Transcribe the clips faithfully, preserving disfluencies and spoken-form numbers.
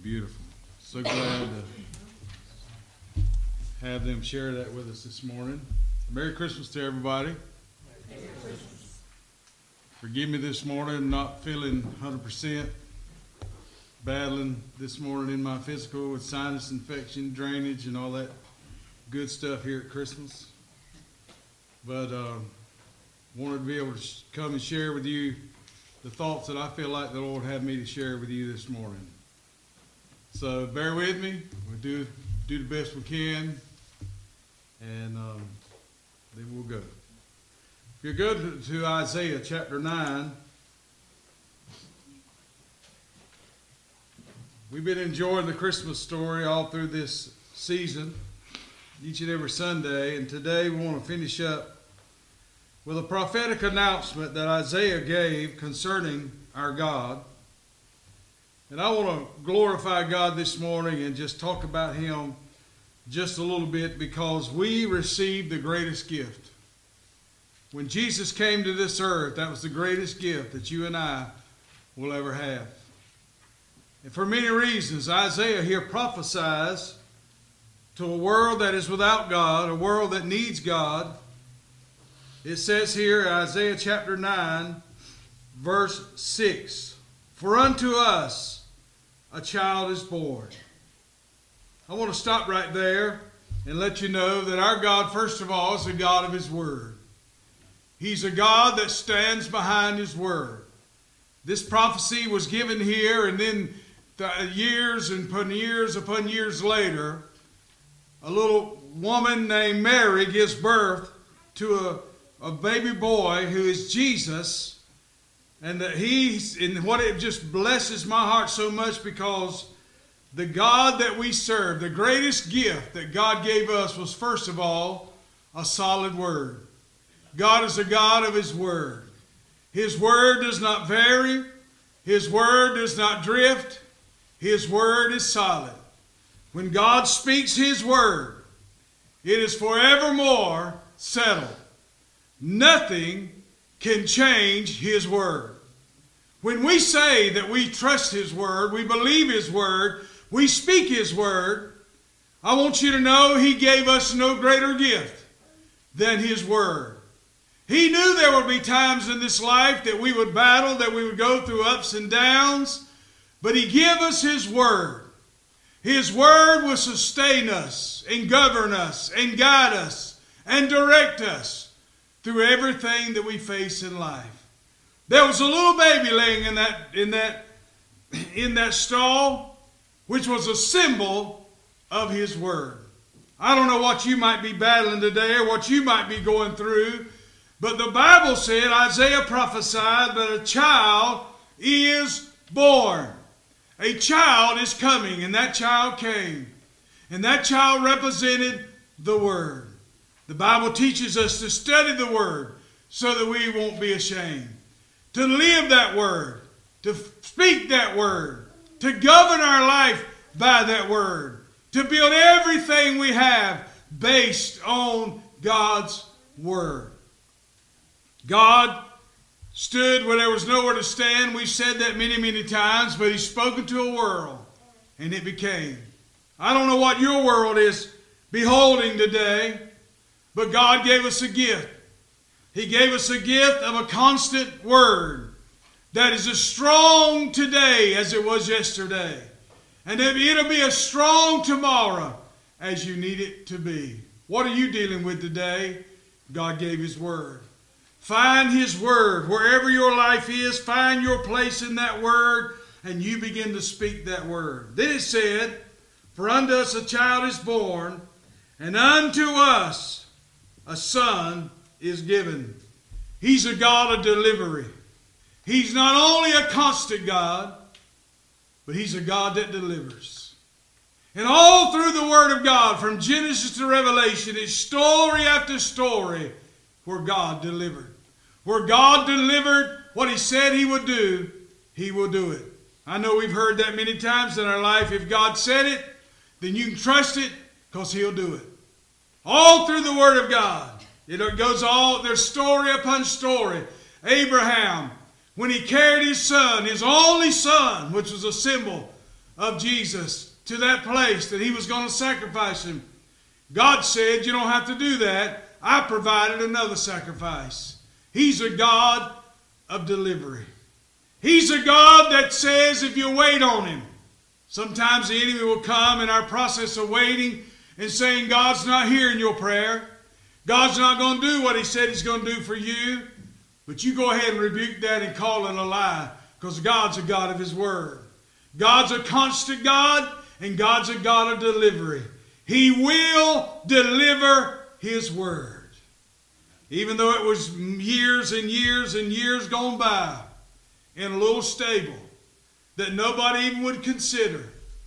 beautiful. So glad to have them share that with us this morning. Merry Christmas to everybody. Merry Christmas. Forgive me this morning, not feeling one hundred percent. Battling this morning in my physical with sinus infection, drainage, and all that good stuff here at Christmas. But uh, wanted to be able to sh- come and share with you the thoughts that I feel like the Lord had me to share with you this morning. So bear with me. We'll do, do the best we can, and um, then we'll go. If you go to, to Isaiah chapter nine, we've been enjoying the Christmas story all through this season, each and every Sunday, and today we want to finish up with a prophetic announcement that Isaiah gave concerning our God. And I want to glorify God this morning and just talk about Him just a little bit, because we received the greatest gift. When Jesus came to this earth, that was the greatest gift that you and I will ever have. And for many reasons, Isaiah here prophesies to a world that is without God, a world that needs God. It says here, Isaiah chapter nine, verse six, "For unto us a child is born." I want to stop right there and let you know that our God, first of all, is a God of His Word. He's a God that stands behind His Word. This prophecy was given here, and then the years and upon years upon years later, a little woman named Mary gives birth to a, a baby boy who is Jesus. And that he's, and what it just blesses my heart so much, because the God that we serve, the greatest gift that God gave us was, first of all, a solid Word. God is a God of His Word. His Word does not vary. His Word does not drift. His Word is solid. When God speaks His Word, it is forevermore settled. Nothing can change His Word. When we say that we trust His Word, we believe His Word, we speak His Word, I want you to know He gave us no greater gift than His Word. He knew there would be times in this life that we would battle, that we would go through ups and downs, but He gave us His Word. His Word will sustain us and govern us and guide us and direct us through everything that we face in life. There was a little baby laying in that, in that, in that stall, which was a symbol of His Word. I don't know what you might be battling today or what you might be going through, but the Bible said, Isaiah prophesied that a child is born. A child is coming, and that child came. And that child represented the Word. The Bible teaches us to study the Word so that we won't be ashamed. To live that Word. To speak that Word. To govern our life by that Word. To build everything we have based on God's Word. God stood where there was nowhere to stand. We've said that many, many times, but He's spoken to a world, and it became. I don't know what your world is beholding today, but God gave us a gift. He gave us a gift of a constant Word that is as strong today as it was yesterday. And it'll be as strong tomorrow as you need it to be. What are you dealing with today? God gave His Word. Find His Word. Wherever your life is, find your place in that Word, and you begin to speak that Word. Then it said, "For unto us a child is born, and unto us a son is given." He's a God of delivery. He's not only a constant God, but He's a God that delivers. And all through the Word of God, from Genesis to Revelation, it's story after story where God delivered. Where God delivered what He said He would do, He will do it. I know we've heard that many times in our life. If God said it, then you can trust it, because He'll do it. All through the Word of God. It goes all, there's story upon story. Abraham, when he carried his son, his only son, which was a symbol of Jesus to that place that he was going to sacrifice him, God said, you don't have to do that. I provided another sacrifice. He's a God of delivery. He's a God that says if you wait on him. Sometimes the enemy will come in our process of waiting and saying God's not hearing your prayer. God's not going to do what he said he's going to do for you. But you go ahead and rebuke that and call it a lie, because God's a God of his word. God's a constant God, and God's a God of delivery. He will deliver his word. Even though it was years and years and years gone by in a little stable that nobody even would consider,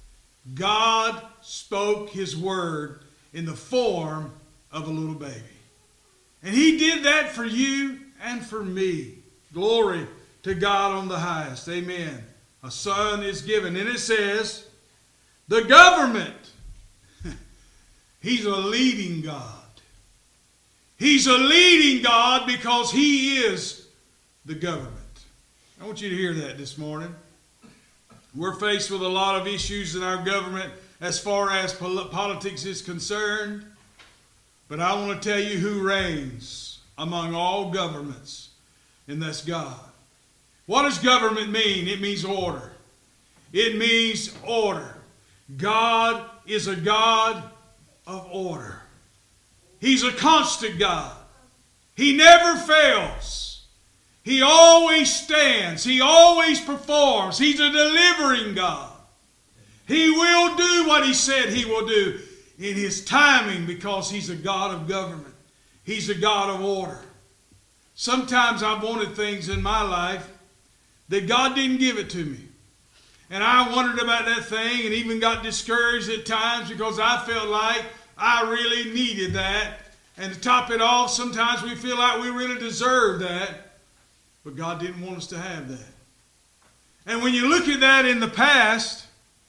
God spoke his word in the form of a little baby. And he did that for you and for me. Glory to God on the highest. Amen. A son is given. And it says, the government. He's a leading God. He's a leading God because he is the government. I want you to hear that this morning. We're faced with a lot of issues in our government as far as politics is concerned. But I want to tell you who reigns among all governments, and that's God. What does government mean? It means order. It means order. God is a God of order. He's a constant God. He never fails. He always stands. He always performs. He's a delivering God. He will do what he said he will do in his timing, because he's a God of government. He's a God of order. Sometimes I've wanted things in my life that God didn't give it to me. And I wondered about that thing and even got discouraged at times because I felt like I really needed that. And to top it off, sometimes we feel like we really deserve that. But God didn't want us to have that. And when you look at that in the past,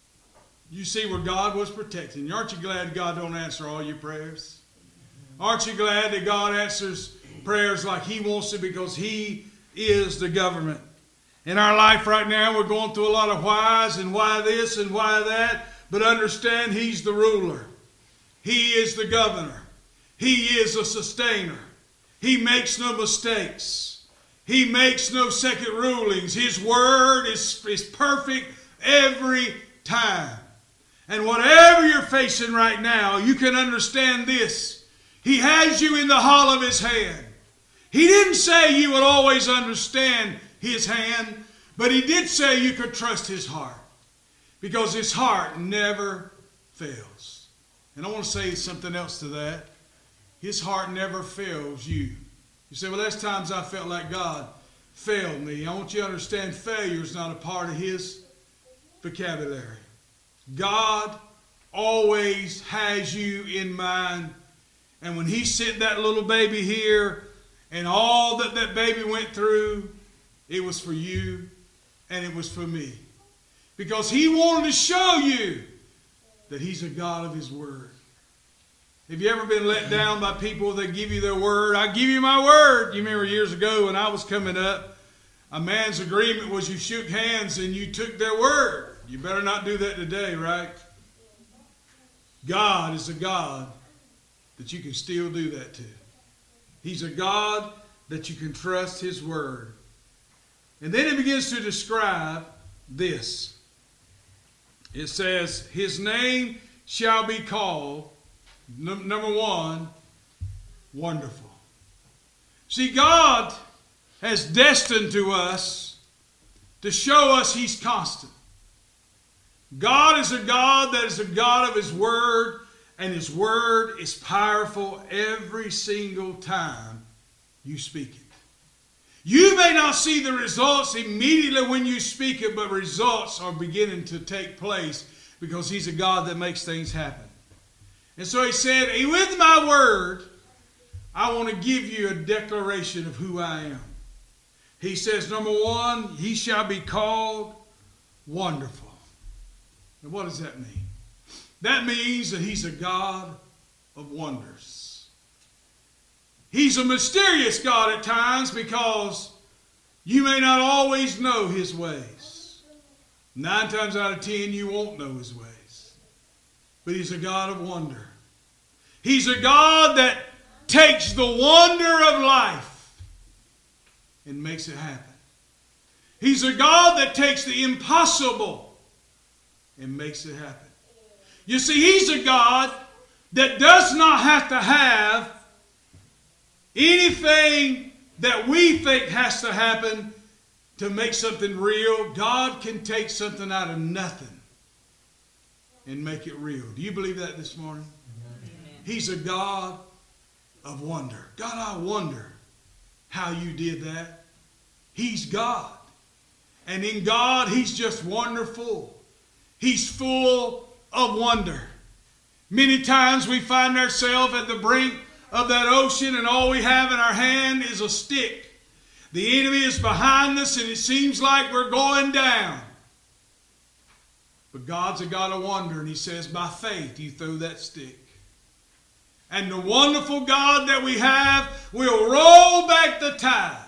you see where God was protecting you. Aren't you glad God don't answer all your prayers? Aren't you glad that God answers prayers like he wants to, because he is the government? In our life right now, we're going through a lot of whys and why this and why that. But understand, he's the ruler. He is the governor. He is a sustainer. He makes no mistakes. He makes no second rulings. His word is, is perfect every time. And whatever you're facing right now, you can understand this. He has you in the hollow of his hand. He didn't say you would always understand his hand, but he did say you could trust his heart, because his heart never fails. And I want to say something else to that. His heart never fails you. You say, well, there's times I felt like God failed me. I want you to understand, failure is not a part of his vocabulary. God always has you in mind. And when he sent that little baby here, and all that that baby went through, it was for you and it was for me. Because he wanted to show you that he's a God of his word. Have you ever been let down by people that give you their word? I give you my word. You remember years ago when I was coming up, a man's agreement was you shook hands and you took their word. You better not do that today, right? God is a God that you can still do that to. He's a God that you can trust his word. And then it begins to describe this. It says, his name shall be called, num- number one, Wonderful. See, God has destined to us to show us he's constant. God is a God that is a God of his word, and his word is powerful every single time you speak it. You may not see the results immediately when you speak it, but results are beginning to take place because he's a God that makes things happen. And so he said, with my word, I want to give you a declaration of who I am. He says, number one, he shall be called Wonderful. And what does that mean? That means that he's a God of wonders. He's a mysterious God at times because you may not always know his ways. Nine times out of ten, you won't know his ways. But he's a God of wonder. He's a God that takes the wonder of life and makes it happen. He's a God that takes the impossible and makes it happen. You see, he's a God that does not have to have anything that we think has to happen to make something real. God can take something out of nothing and make it real. Do you believe that this morning? Amen. He's a God of wonder. God, I wonder how you did that. He's God. And in God, he's just wonderful. He's full of wonder. Many times we find ourselves at the brink of that ocean and all we have in our hand is a stick. The enemy is behind us and it seems like we're going down. But God's a God of wonder, and he says, by faith you throw that stick. And the wonderful God that we have will roll back the tide.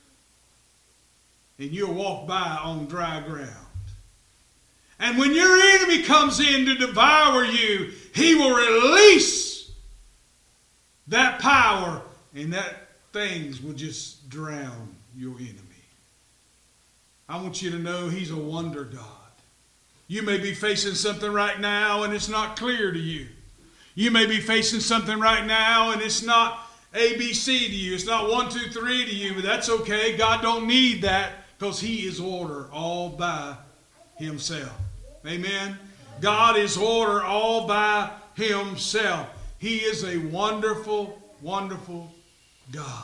And you'll walk by on dry ground. And when your enemy comes in to devour you, he will release that power, and that things will just drown your enemy. I want you to know he's a wonder God. You may be facing something right now and it's not clear to you. You may be facing something right now and it's not A B C to you. It's not one, two, three to you, but that's okay. God don't need that because he is order all by himself. Amen. God is order all by himself. He is a wonderful, wonderful God.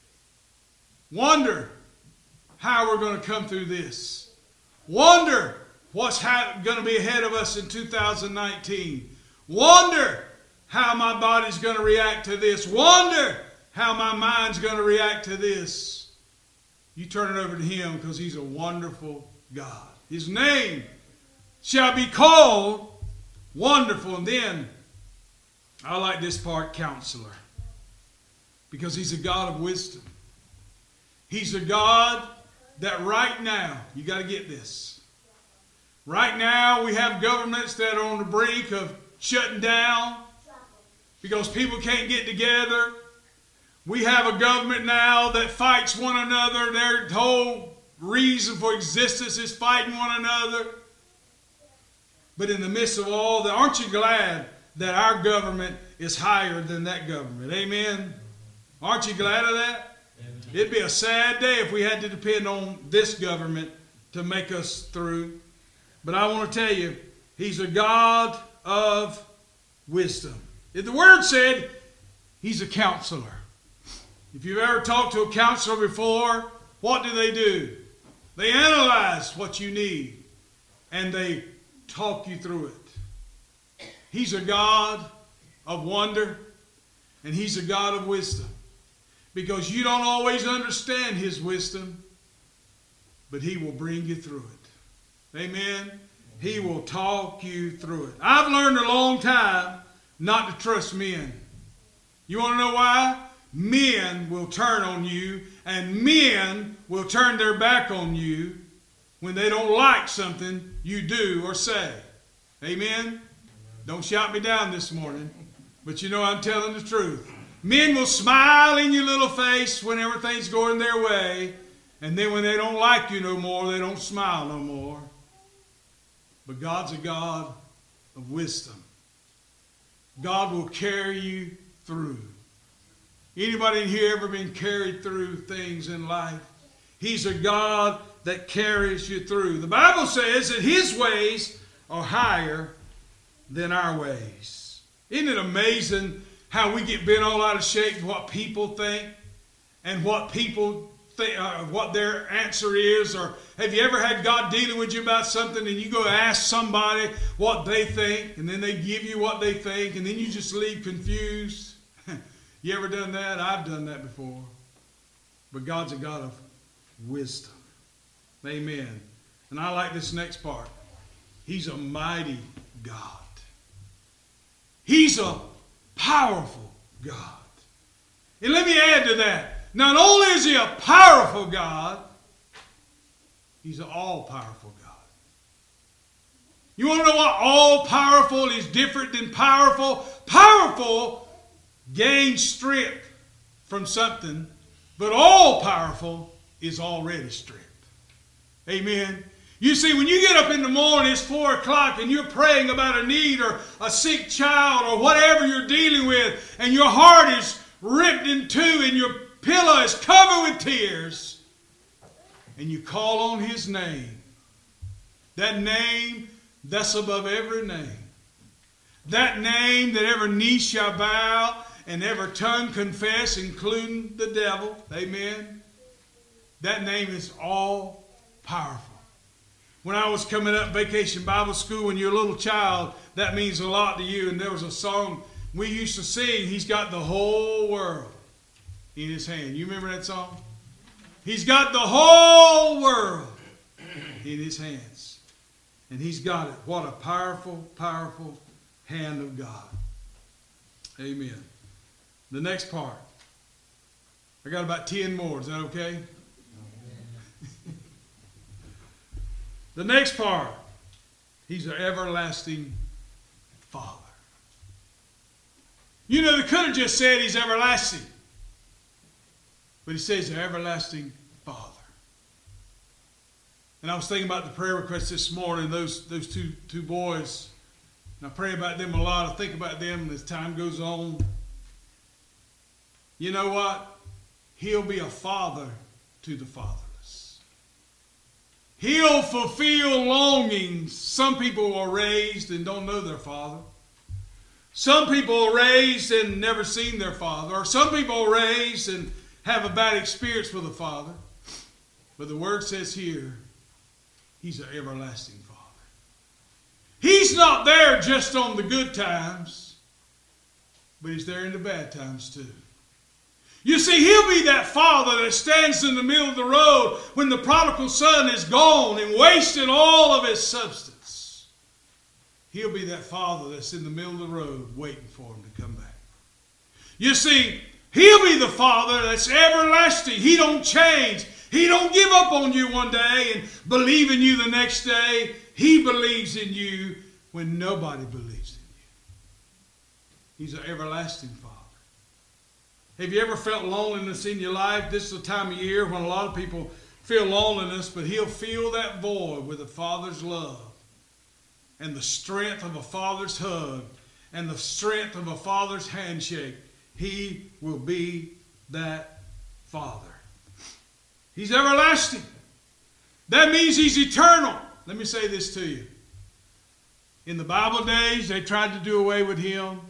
Wonder how we're going to come through this. Wonder what's ha- going to be ahead of us in two thousand nineteen. Wonder how my body's going to react to this. Wonder how my mind's going to react to this. You turn it over to him because he's a wonderful God. His name shall be called Wonderful. And then, I like this part, Counselor. Because he's a God of wisdom. He's a God that right now, you got to get this. Right now, we have governments that are on the brink of shutting down because people can't get together. We have a government now that fights one another. Their whole reason for existence is fighting one another. But in the midst of all that, aren't you glad that our government is higher than that government? Amen? Aren't you glad of that? Amen. It'd be a sad day if we had to depend on this government to make us through. But I want to tell you, he's a God of wisdom. If the Word said he's a counselor. If you've ever talked to a counselor before, what do they do? They analyze what you need and they talk you through it. He's a God of wonder and he's a God of wisdom. Because you don't always understand his wisdom, but he will bring you through it. Amen? He will talk you through it. I've learned a long time not to trust men. You want to know why? Men will turn on you, and men will turn their back on you when they don't like something you do or say. Amen? Don't shout me down this morning, but you know I'm telling the truth. Men will smile in your little face when everything's going their way, and then when they don't like you no more, they don't smile no more. But God's a God of wisdom. God will carry you through. Anybody in here ever been carried through things in life? He's a God that carries you through. The Bible says that his ways are higher than our ways. Isn't it amazing how we get bent all out of shape with what people think and what people think, uh, what their answer is? Or have you ever had God dealing with you about something and you go ask somebody what they think and then they give you what they think and then you just leave confused? You ever done that? I've done that before. But God's a God of wisdom. Amen. And I like this next part. He's a mighty God. He's a powerful God. And let me add to that. Not only is he a powerful God, he's an all-powerful God. You want to know what all powerful is different than powerful? Powerful gains strength from something, but all powerful is already strength. Amen. You see, when you get up in the morning, it's four o'clock, and you're praying about a need or a sick child or whatever you're dealing with, and your heart is ripped in two and your pillow is covered with tears, and you call on His name, that name that's above every name, that name that every knee shall bow and every tongue confess, including the devil. Amen. That name is all powerful. When I was coming up Vacation Bible School, when you're a little child, that means a lot to you. And there was a song we used to sing, He's got the whole world in His hand. You remember that song? He's got the whole world in His hands. And He's got it. What a powerful, powerful hand of God. Amen. The next part. I got about ten more. Is that okay? The next part. He's an everlasting Father. You know, they could have just said He's everlasting. But He says the everlasting Father. And I was thinking about the prayer requests this morning, those, those two, two boys. And I pray about them a lot. I think about them as time goes on. You know what? He'll be a father to the fatherless. He'll fulfill longings. Some people are raised and don't know their father. Some people are raised and never seen their father. Or some people are raised and have a bad experience with a father. But the word says here, He's an everlasting Father. He's not there just on the good times, but He's there in the bad times too. You see, He'll be that father that stands in the middle of the road when the prodigal son is gone and wasted all of his substance. He'll be that father that's in the middle of the road waiting for him to come back. You see, He'll be the Father that's everlasting. He don't change. He don't give up on you one day and believe in you the next day. He believes in you when nobody believes in you. He's an everlasting Father. Have you ever felt loneliness in your life? This is the time of year when a lot of people feel loneliness, but He'll fill that void with a Father's love and the strength of a Father's hug and the strength of a Father's handshake. He will be that Father. He's everlasting. That means He's eternal. Let me say this to you. In the Bible days, they tried to do away with Him.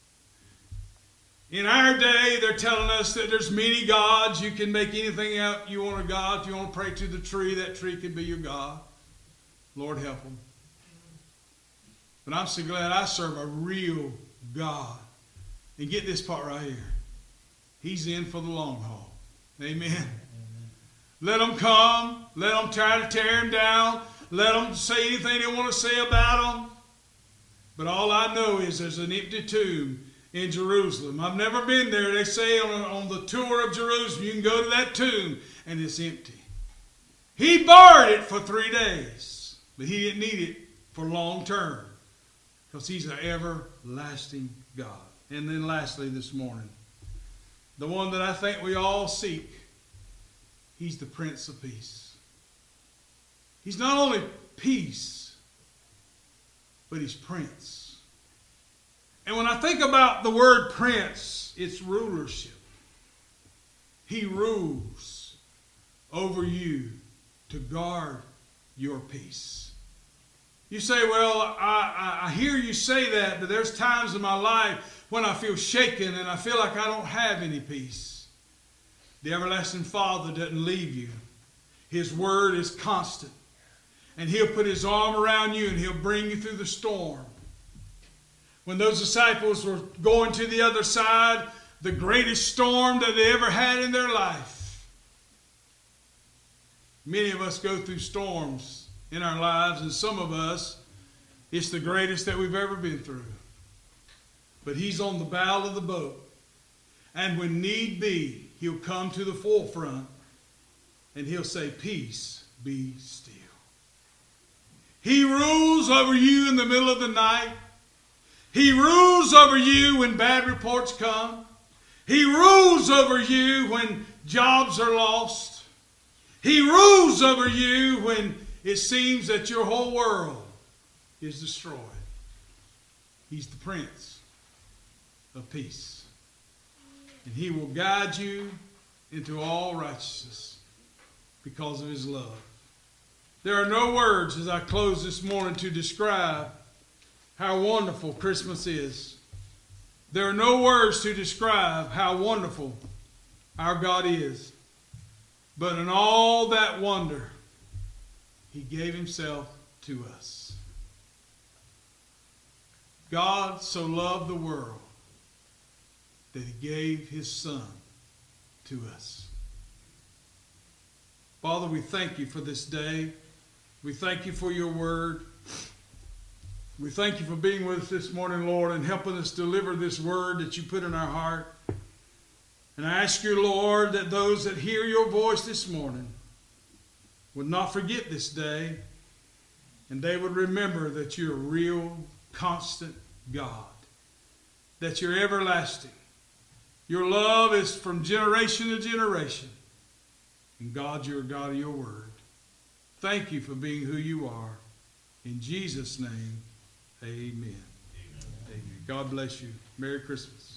In our day, they're telling us that there's many gods. You can make anything out you want a God. If you want to pray to the tree, that tree can be your God. Lord help them. But I'm so glad I serve a real God. And get this part right here. He's in for the long haul. Amen. Amen. Let them come. Let them try to tear Him down. Let them say anything they want to say about Him. But all I know is there's an empty tomb in Jerusalem. I've never been there. They say on, on the tour of Jerusalem, you can go to that tomb and it's empty. He borrowed it for three days. But He didn't need it for long term. Because He's an everlasting God. And then lastly this morning, the one that I think we all seek, He's the Prince of Peace. He's not only peace, but He's Prince. And when I think about the word Prince, it's rulership. He rules over you to guard your peace. You say, well, I, I, I hear you say that, but there's times in my life when I feel shaken and I feel like I don't have any peace. The everlasting Father doesn't leave you. His word is constant. And He'll put His arm around you and He'll bring you through the storm. When those disciples were going to the other side, the greatest storm that they ever had in their life. Many of us go through storms in our lives, and some of us, it's the greatest that we've ever been through. But He's on the bow of the boat. And when need be, He'll come to the forefront and He'll say, peace, be still. He rules over you in the middle of the night. He rules over you when bad reports come. He rules over you when jobs are lost. He rules over you when it seems that your whole world is destroyed. He's the Prince of Peace. And He will guide you into all righteousness because of His love. There are no words as I close this morning to describe how wonderful Christmas is. There are no words to describe how wonderful our God is. But in all that wonder, He gave Himself to us. God so loved the world that He gave His Son to us. Father, we thank You for this day. We thank You for Your word. We thank You for being with us this morning, Lord, and helping us deliver this word that You put in our heart. And I ask You, Lord, that those that hear Your voice this morning would not forget this day, and they would remember that You're a real, constant God, that You're everlasting. Your love is from generation to generation. And God, You're a God of Your word. Thank You for being who You are. In Jesus' name, amen. Amen. Amen. God bless you. Merry Christmas.